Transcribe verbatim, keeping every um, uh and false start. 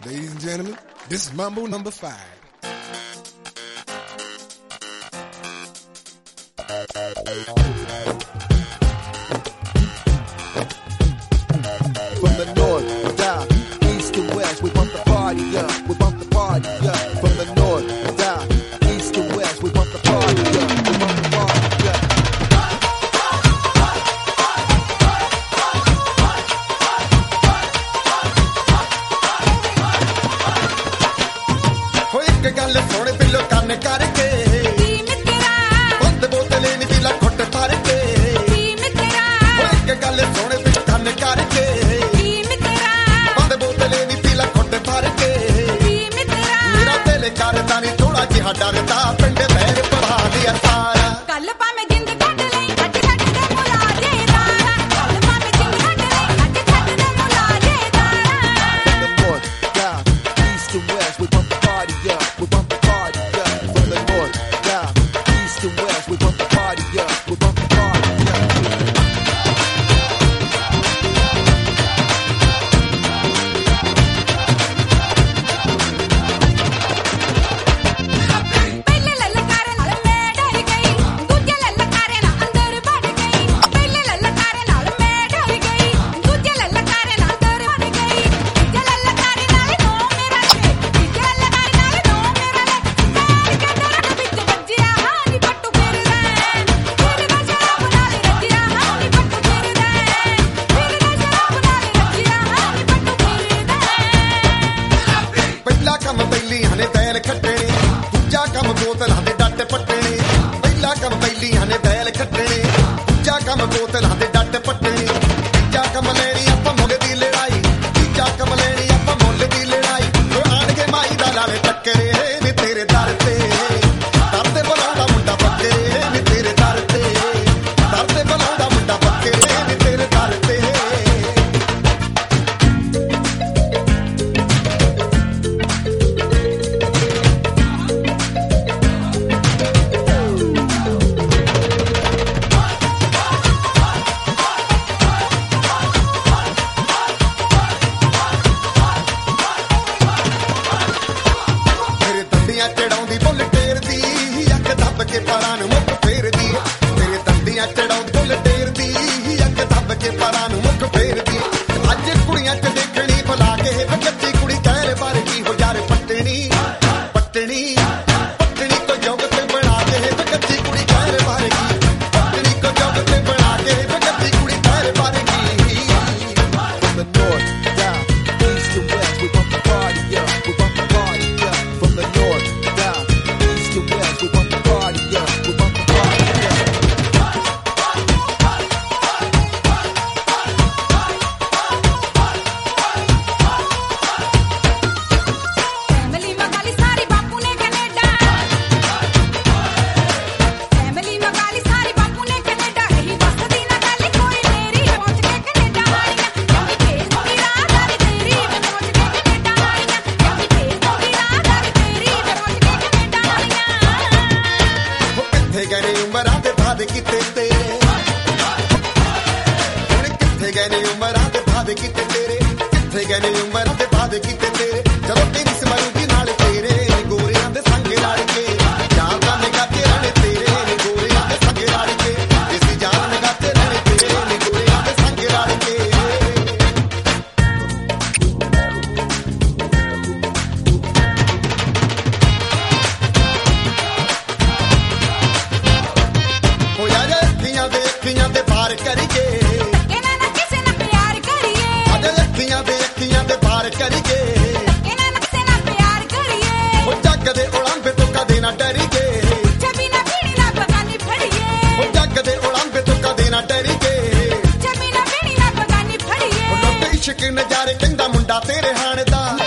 Ladies and gentlemen, this is Mambo number five. From the north, south, east to west, we bump the party up, we bump the party up. From the north, south, east to west, we bump the party up, we bump the party up. ਹੋਏ ਇੱਕ ਗੱਲ ਸੁਣ ਬਿੱਲੋ ਕੰਨ ਕਰਕੇ ਕੀ ਮਿੱਤਰਾ ਬੰਦ ਬੋਤਲੇ ਨੀ ਦਿਲਾ ਘੁੱਟ ਭਰ ਕੇ ਕੀ ਮਿੱਤਰਾ ਹੋਏ ਇੱਕ ਗੱਲ ਸੁਣ ਬਿੱਲੋ ਕੰਨ ਕਰਕੇ ਕੀ ਮਿੱਤਰਾ ਬੰਦ ਬੋਤਲੇ ਨੀ ਦਿਲਾ ਘੁੱਟ ਭਰ ਕੇ ਕੀ ਮਿੱਤਰਾ ਮੇਰਾ ਦਿਲ ਕਰਦਾ ਨੀ ਥੋੜਾ ਜਿਹਾ ਡਰਦਾ ਪਿੰਡ ਬਹਿਰ ਪੜਾ ਲਿਆ ਸਾਰਾ ਕੱਲ ਭਾਵੇਂ ਜਿੰਦ ਕੱਢ ਲਈ ਅੱਜ ਛੱਡ ਦੇ ਮੁਲਾਜੇ ਦਾਰਾ ਕੱਲ ਭਾਵੇਂ ਜਿੰਦ ਕੱਢ ਲਈ ਅੱਜ ਛੱਡ ਦੇ ਮੁਲਾਜੇ ਦਾਰਾ From the north, south, east to west, we bump the party up, we bump the party up. From the north, south, east to west, we bump the party up, we bump the party up. ਪਹਿਲੇ ਲਲਕਾਰੇ ਨਾਲ ਮੈਂ ਡਰ ਗਈ ਦੂਜੇ ਲਲਕਾਰੇ ਨਾਲ ਅੰਦਰ ਵੜ ਗਈ ਪਹਿਲੇ ਲਲਕਾਰੇ ਨਾਲ ਮੈਂ ਡਰ ਗਈ ਦੂਜੇ ਲਲਕਾਰੇ ਨਾਲ ਅੰਦਰ ਵੜ ਗਈ ਤੀਜੇ ਲਲਕਾਰੇ ਨਾਲ ਨੋ ਮੇਰਾ ਲੈ ਤੀਜੇ ਲਲਕਾਰੇ ਨਾਲ ਨੋ ਮੇਰਾ ਲੈ ਕਾਰ ਕੇ ਦਰਖ ਵਿੱਚ ਵੱਜਿਆ ਹਾਂ ਨੀ ਪੱਟੂ ਫਿਰਦਾ ਫਿਰਦਾ ਸ਼ਰਾਬ ਨਾਲ ਰੱਜਿਆ ਹਾਂ ਨੀ ਪੱਟੂ ਫਿਰਦਾ ਫਿਰਦਾ ਸ਼ਰਾਬ ਨਾਲ ਰੱਜਿਆ ਹਾਂ ਨੀ ਪੱਟੂ ਫਿਰਦਾ ਪਹਿਲਾ ਕੰਮ ਪਹਿਲੀਆਂ ਨੇ ਬੈਲ ਖੱਟਣੇ ਦੂਜਾ ਕੰਮ ਬੋਤਲਾਂ ਦੇ ਡੱਟ ਪੱਟਣੇ ਪਹਿਲਾ ਕੰਮ ਪਹਿਲੀਆਂ ਨੇ ਬੈਲ ਖੱਟਣੇ ਦੂਜਾ ਕੰਮ ਬੋਤਲਾਂ ਦੇ ਡੱਟ ਪੱਟਣੇ ਤੀਜਾ ਕੰਮ ਲੈਣੀ ਆਪਾਂ ਮੁੱਲ ਦੀ ਲੜਾਈ ਤੀਜਾ ਕੰਮ ਲੈਣੀ ਆਪਾਂ ਮੁੱਲ ਦੀ ਲੜਾਈ ਉਹ ਆਣ ਕੇ ਮਾਈ ਦਾ ਲਾਵੇ ਟੱਕਰੇ ਨੀ ਤੇਰੇ ਦਰ ਤੇ ਦਰ ਤੇ ਬੁਲਾਉਂਦਾ ਮੁੰਡਾ ਬੱਕਰੇ ਨੀ ਤੇਰੇ ਦਰ ਤੇ ਦਰ ਤੇ ਬੁਲਾਉਂਦਾ ਮੁੰਡਾ ਬੱਕਰੇ ਨੀ ਤੇਰੇ ਦਰ ਤੇ ਤੇਰੇ ਦੰਦੀਆਂ ਚੜਾਉਂਦੀ ਬੁੱਲ ਟੇਰਦੀ ਅੱਖ ਦੱਬ ਕੇ ਪਰਾਂ ਨੂੰ ਮੁੱਖ ਫੇਰਦੀ ਤੇਰੇ ਦੰਦੀਆਂ ਚੜਾਉਂਦੀ ਬੁੱਲ ਟੇਰਦੀ ਅੱਖ ਦੱਬ ਕੇ ਪਰਾਂ ਨੂੰ ਮੁੱਖ ਫੇਰਦੀ ਅੱਜ ਕੁੜੀਆਂ ਚ ਦੇਖਣੀ ਭੁਲਾ ਕੇ ਬੱਚੀ ਕੁੜੀ ਕਹਿ ਬਾਰੇ ਕੀ ਹੋ ਯਾਰ ਪੱਟਣੀ ਪੱਟਣੀ ਪੱਟਣੀ ਕੋ ਜੋਗ ਤੇ ਬਣਾ ਕੇ ਬੱਚੀ ਕੁੜੀ ਕਹਿ ਬਾਰੇ ਕੀ ਪੱਟਣੀ ਕੋ ਜੋਗ ਤੇ ਬਣਾ ਕੇ ਬੱਚੀ ਕੁੜੀ ਕਹਿ ਬਾਰੇ ਕੀ From the north, south, east to west, we bump the party up, we bump the party up. From the north, south, east to west, we bump the party up, we bump the party up. Family ਮਗਾਲੀ ਸਾਰੀ ਬਾਪੂ ਨੇ Canada family ਮਗਾਲੀ ਸਾਰੀ ਬਾਪੂ ਨੇ Canada ਰਹੀ ਵਸਦੀ ਨਾ ਗੱਲ ਕੋਈ ਮੇਰੀ ਪਹੁੰਚ ਕੇ ਕੈਨੇਡਾ ਵਾਲੀਆਂ ਕਹਿੰਦੀ ਭੇਜ ਦੂੰਗੀ ਰਾਹਦਾਰੀ ਤੇਰੀ ਮੈਂ ਪਹੁੰਚ ਕੇ ਕੈਨੇਡਾ ਵਾਲੀਆਂ ਕਹਿੰਦੀ ਭੇਜ ਦੂੰਗੀ ਰਾਹਦਾਰੀ ਤੇਰੀ ਮੈਂ ਪਹੁੰਚ ਕੇ ਕੈਨੇਡਾ ਵਾਲੀਆਂ ਉਹ ਕਿੱਥੇ ਗਏ ਨੇ ਉਮਰਾਂ ਦੇ ਵਾਅਦੇ ਕੀਤੇ ਤੇਰੇ ਹੁਣ ਕਿੱਥੇ ਗਏ ਨੇ ਉਮਰਾਂ ਦੇ ਵਾਅਦੇ ਕੀਤੇ ਤੇਰੇ ਕਿੱਥੇ ਗਏ ਨੇ ਉਮਰਾਂ ਦੇ ਵਾਅਦੇ ਕੀਤੇ ਤੇਰੇ ਚਲੋ ਤੇਰੀ ਸਮਰੂਗੀ ਨਾਲ ਤੇਰੇ ਗੋਰਿਆਂ ਦੇ ਸੰਗ ਲੜ ਕੇ ਜਾਨ ਦਾ ਨਿਗਾਹ ਤੇ ਰਹਿਣੇ ਤੇਰੇ ਨੀ ਗੋਰਿਆਂ ਦੇ ਸੰਗ ਲੜ ਕੇ ਇਸੀ ਜਾਨ ਨਿਗਾਹ ਤੇ ਰਹਿਣੇ ਤੇਰੇ ਨੀ ਗੋਰਿਆਂ ਦੇ ਸੰਗ ਲੜ ਕੇ ਹੋਇਆ ਜੇ ਅੱਖੀਆਂ ਦੇ ਅੱਖੀਆਂ ਦੇ ਪਾਰ ਕਰੀਏ ਇਹਨਾਂ ਨਾਲ ਕਿਸੇ ਨਾਲ ਪਿਆਰ ਕਰੀਏ ਅਜੇ ਅੱਖੀਆਂ ਦੇ ਅੱਖੀਆਂ ਦੇ ਪਾਰ ਕਰੀਏ ਇਹਨਾਂ ਨਾਲ ਕਿਸੇ ਨਾਲ ਪਿਆਰ ਕਰੀਏ ਉਹ ਜੱਗ ਦੇ ਉਲੰਭੇ ਤੋਂ ਕਦੇ ਨਾ ਡਰੀਏ ਛਬੀ ਨਾ ਪੀੜੀ ਨਾ ਬਗਾਨੀ ਫੜੀਏ ਉਹ ਜੱਗ ਦੇ ਉਲੰਭੇ ਤੋਂ ਕਦੇ ਨਾ ਡਰੀਏ ਛਬੀ ਨਾ ਪੀੜੀ ਨਾ ਬਗਾਨੀ ਫੜੀਏ ਉਹ ਲੁੱਟ ਇਸ਼ਕ ਨਜ਼ਾਰੇ ਕਹਿੰਦਾ ਮੁੰਡਾ ਤੇਰੇ ਹਾਣ ਦਾ